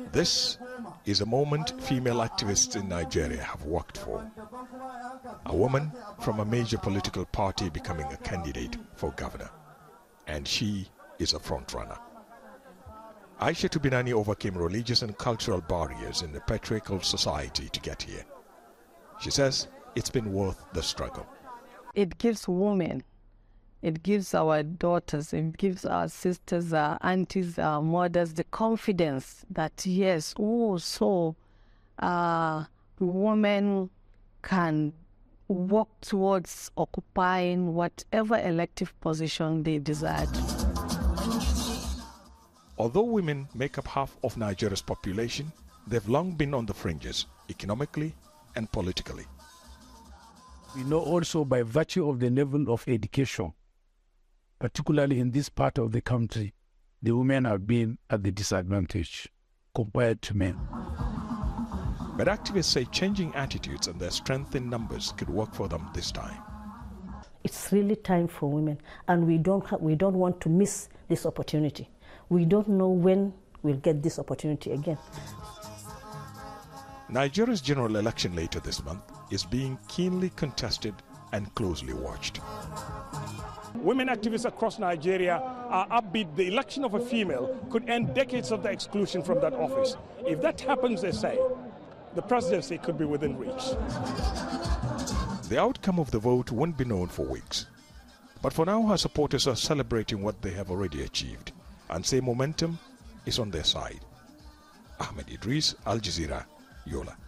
This is a moment female activists in Nigeria have worked for. A woman from a major political party becoming a candidate for governor. And she is a frontrunner. Aishatu Binani overcame religious and cultural barriers in the patriarchal society to get here. She says it's been worth the struggle. It gives women, it gives our daughters, it gives our sisters, our aunties, our mothers the confidence that yes, women can work towards occupying whatever elective position they desire. Although women make up half of Nigeria's population, they've long been on the fringes, economically and politically. We know also by virtue of the level of education, particularly in this part of the country, the women have been at the disadvantage compared to men. But activists say changing attitudes and their strength in numbers could work for them this time. It's really time for women, and we don't want to miss this opportunity. We don't know when we'll get this opportunity again. Nigeria's general election later this month is being keenly contested and closely watched. Women activists across Nigeria are upbeat the election of a female could end decades of the exclusion from that office. If that happens, they say, the presidency could be within reach. The outcome of the vote won't be known for weeks. But for now, her supporters are celebrating what they have already achieved and say momentum is on their side. Ahmed Idris, Al Jazeera, Yola.